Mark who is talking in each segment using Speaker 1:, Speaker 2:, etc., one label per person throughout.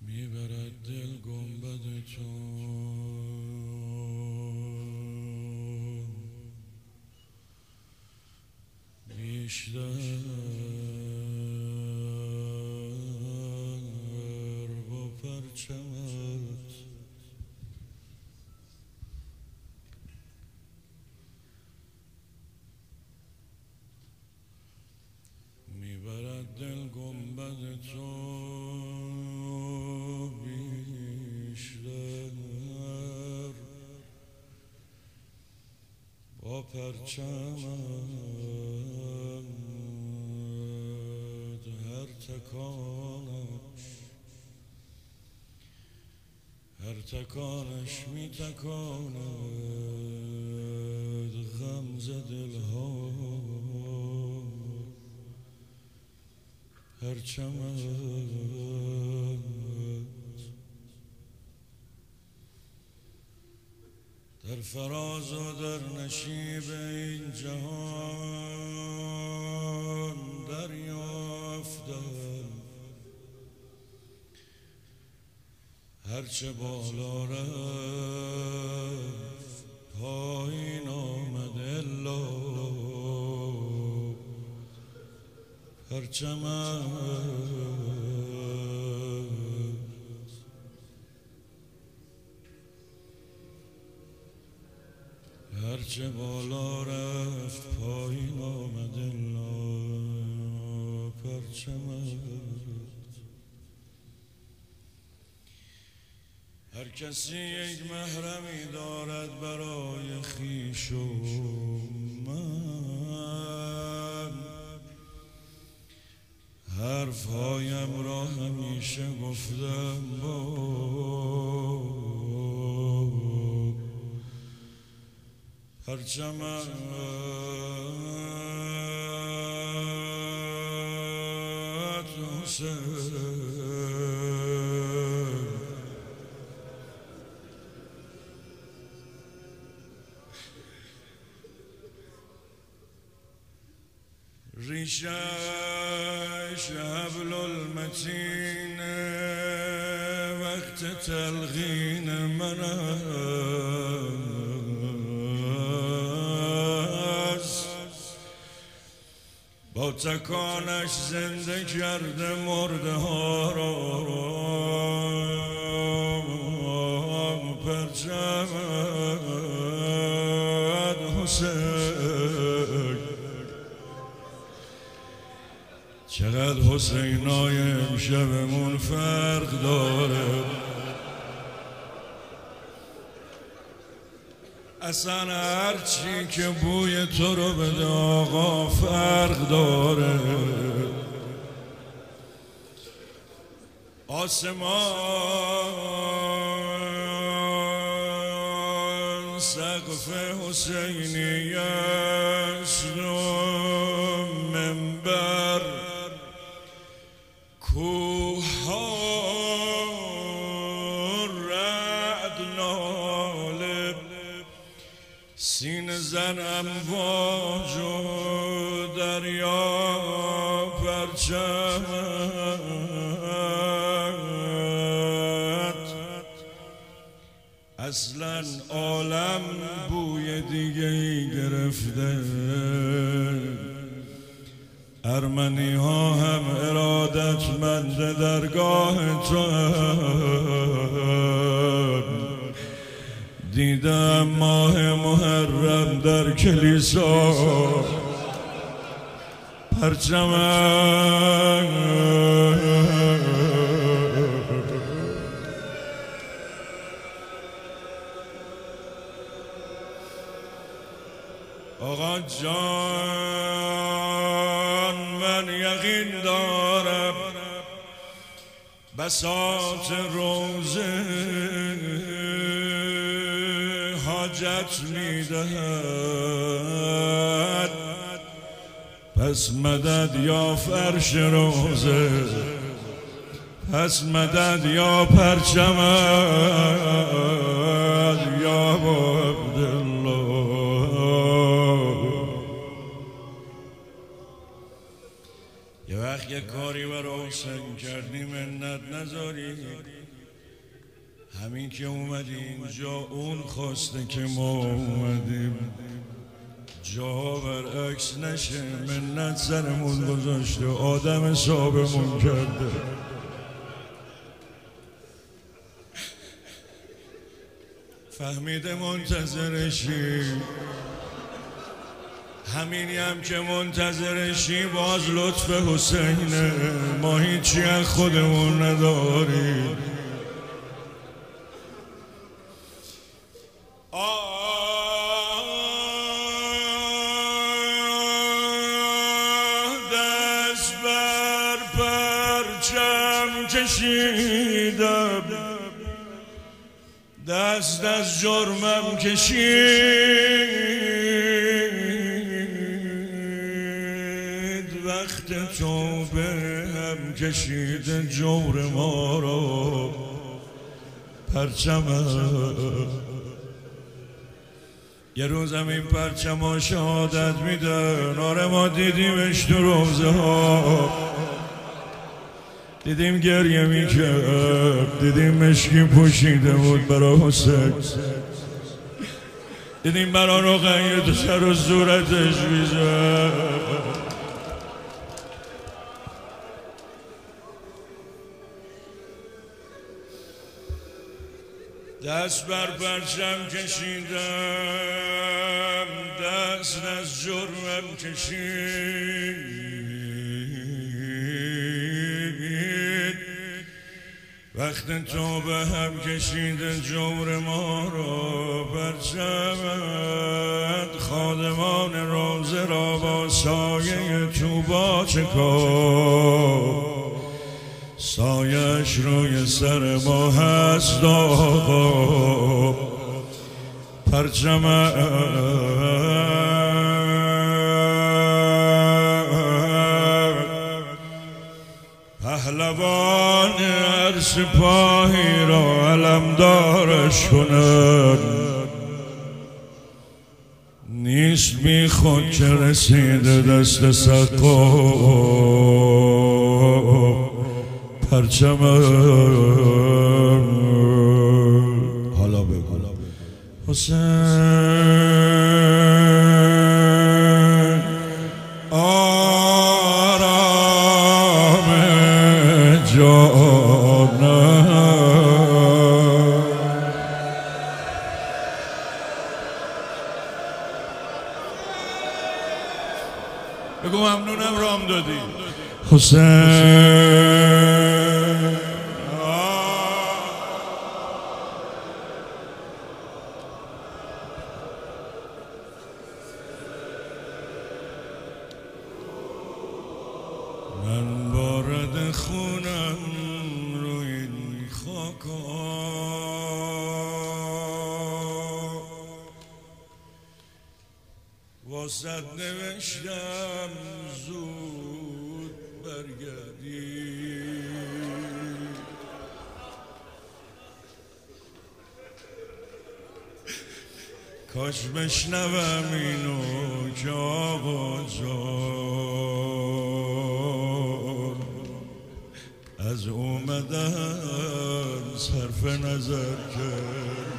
Speaker 1: میبرد دل گنبد تو بیشتر با پرچمت میبرد دل گنبد تو بیشتر با پرچمت هر تکانش می تکاند غمزه دلها پرچمت در فراز و در نشیب این جهان دریافتم هرچه بالا رفت پایین آمد الا پرچمت هرچه بالا رفت پایین آمد الا پرچمت هر کسی یک محرمی دارد برای خویش و من حرفهایم را همیشه گفتم با پرچمت حسین ریشش حبل المتین وقت تلقین من است با تکانش زنده کرده مرده ها را پرچمت حسین چقدر حسینای امشبمون فرق داره اصلا هرچی که بوی تو رو بده آقا فرق داره آسمان سقف حسینی است و منبر کوه ها رعد ناله سینه زن امواج و دریا پرچمت اصلا عالم بوی دیگه ای گرفته ارمنی ها هم ارادتمند درگاه تو دیدم ماه محرم در کلیسا پرچمت آقا جان من یقین دارم بساط روزه حاجت میدهد پس مدد یا فرش روزه پس مدد یا پرچمت یا عبدالله یه وقت یه کاری برای حسین کردی منت نذاری، همین که اومدی اینجا اون خواسته که ما اومدیم، جا برعکس نشه، منت سرمون گذاشته آدم حسابمون کرده. فهمیده منتظرشی، همینی هم که منتظرشی باز لطف حسینه، ما هیچی از خودمون نداریم. دست بر پرچم کشیدم، دست از جرمم کشید، وقت توبه هم کشید جور ما رو پرچمم. یه روزم این پرچم ها شهادت میدن، آره ما دیدیمش تو روزه ها، دیدیم گریه میکرد، دیدیم مشکی پوشیده بود برا حسین، دیدیم برا رقیه تو سر و صورتش میزد. دست بر پرچم کشیدم، دست از جرمم کشید، وقت توبه هم کشید جور ما رو پرچمت. خادمان روزه را با سایه توبا چکار، سایش روی سر ما هست آقا پرچمت. پهلوان هر سپاهی را علمدارش کند، نیست بی خود که رسیده دست سقا پرچمم. حالا بگو حسین آرام جانم، بگو ممنونم رام دادی حسین. من بارد خونم روی این خاکا، واسد نوشتم زود برگردی، کاش بشنوم اینو که آقا جان از اومدن صرف نظر کرد.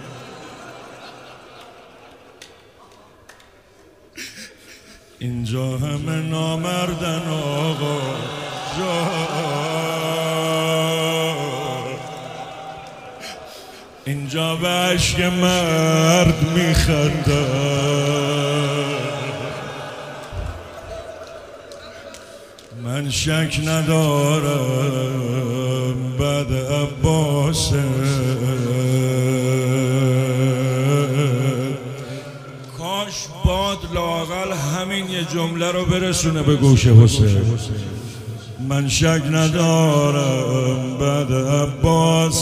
Speaker 1: اینجا همه نامردن آقا جان، اینجا به عشق مرد میخندن. من شک ندارم بعد عباس کاش باد لااقل همین یه جمله رو برسونه به گوش حسین. من شک ندارم بعد عباس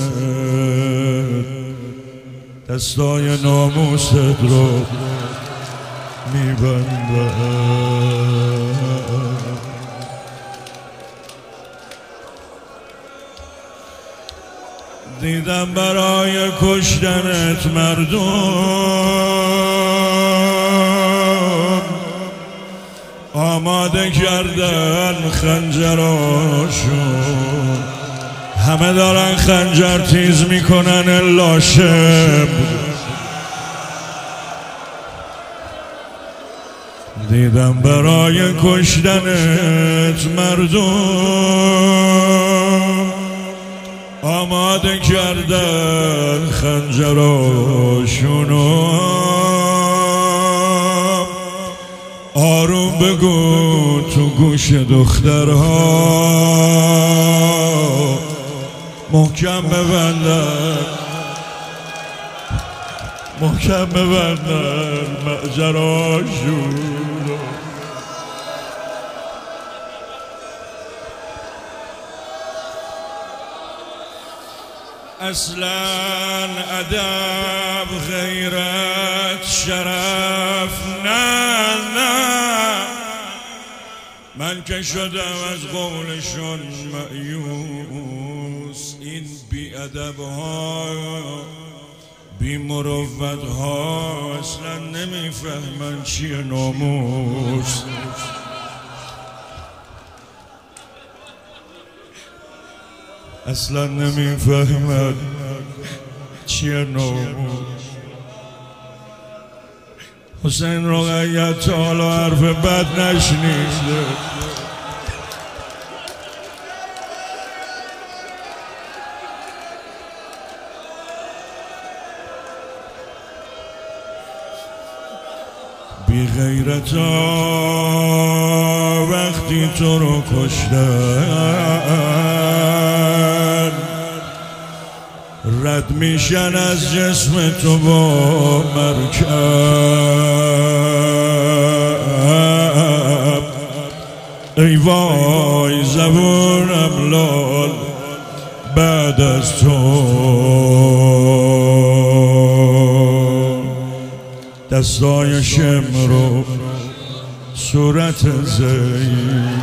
Speaker 1: دستای ناموست رو میبندم. دیدم برای کشتنت مردم آماده کردن خنجراشون، همه دارن خنجر تیز میکنن الا شب. دیدم برای کشتنت مردم آماده کردن خنجراشونو. آروم بگو تو گوش دخترها، محکم ببندن محکم ببندن ماجراشون. اصلا ادب غیرت شرف نه من که شدم از قولشون مایوس. این بی ادب ها بی مروت ها اصلا نمیفهمن چیه ناموس. اصلا نمیفهمن چیه ناموس. حسین رقیت تا حالا حرف بد نشنیده. بی غیرتا وقتی تو رو کشتن رد میشن از جسم تو با مرکب. ای وای زبونم لال بعد از تو، دستای شمرو صورت زینب.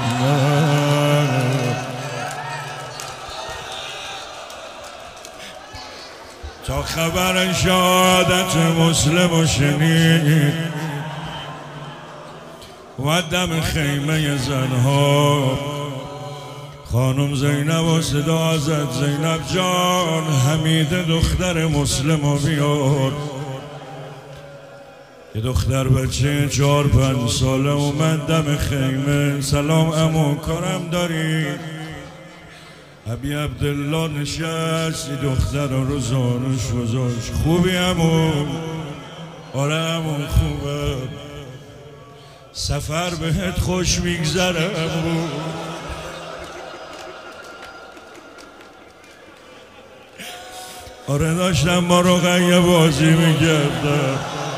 Speaker 1: تا خبر شهادت مسلم شنید و دم خیمه زنها خانم زینب و صدا زد زینب جان حمید دختر مسلم بیار. یه دختر بچه 4-5 ساله اومد دم خیمه. سلام عمو کارم داری؟ ابی عبدالله نشست یه دختر رو زانوش گذاشت. خوبی عمو؟ آره عمو خوبه. سفر بهت خوش میگذره عمو؟ آره داشتم با رقیه بازی میکردم.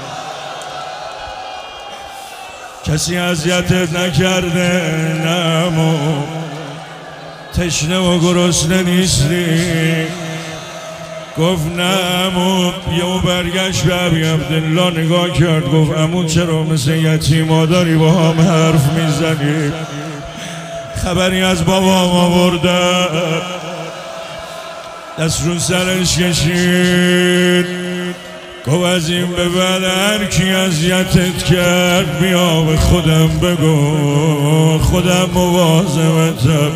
Speaker 1: کسی اذیتت نکرده؟ نه عمو. تشنه و گرسنه نیستی؟ گفت نه عمو. یهو برگشت به ابی عبدالله نگاه کرد گفت عمو چرا مثل یتیما داری با هم حرف میزنی؟ خبری از بابام آورده. دست رو سرش کشید گفت از این به بعد هر کی اذیتت کرد بیا به خودم بگو، خودم مواظبتم.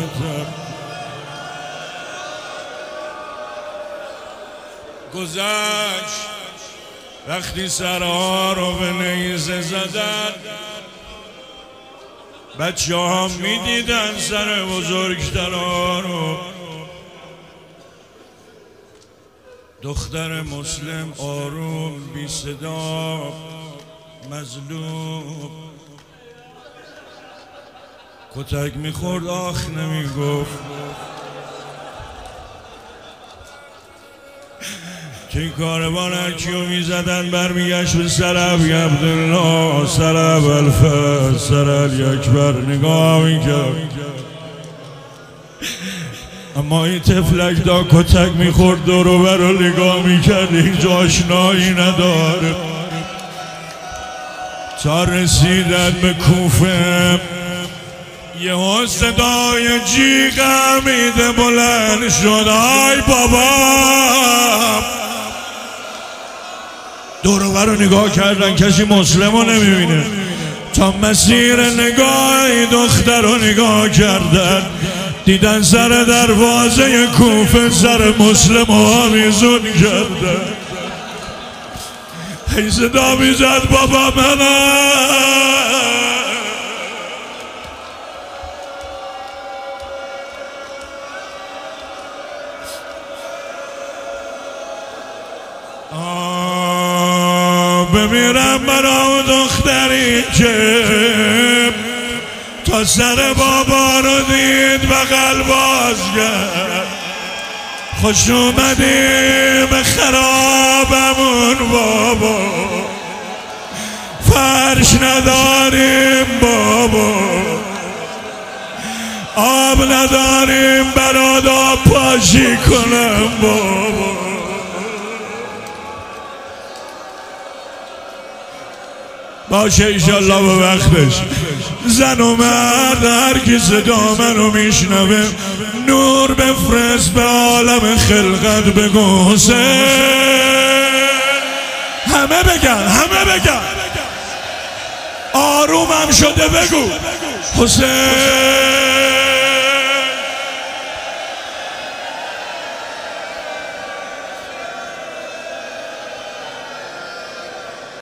Speaker 1: گذشت وقتی سرها رو به نیزه زدن بچه ها میدیدن سر بزرگترها رو. دختر مسلم آروم بی صدا مظلوم کتک میخورد آخ نمیگفت. که کاروان هرکیو میزدن برمیگشت به سر ابی عبدالله، سر ابوالفضل، سر علی اکبر نگاه میکرد. اما این تفلک دا کتک میخورد دور و بر رو نگاه میکرد هیچ آشنایی نداره. تا رسیدن به کوفه یه صدای جیغ حمیده بلند شد های بابا. دور و بر رو نگاه کردن کسی مسلم رو نمیبینه. تا مسیر نگاه دختر رو نگاه کردن، دیدن سر دروازه کوفه سر مسلم رو آویزون کردن. هی صدا میزد بابا منم. بمیرم برا اون دختری که تا سر بابا رو دید بغل باز کرد. خوش اومدی به خرابمون بابا، فرش نداریم بابا، آب نداریم برات آب پاشی کنم بابا. باشه ایشالله به وقتش. زن و مرد هر کی صدا منو میشنوه نور بفرست به عالم خلقت بگو حسین. همه بگن آرومم شده بگو حسین.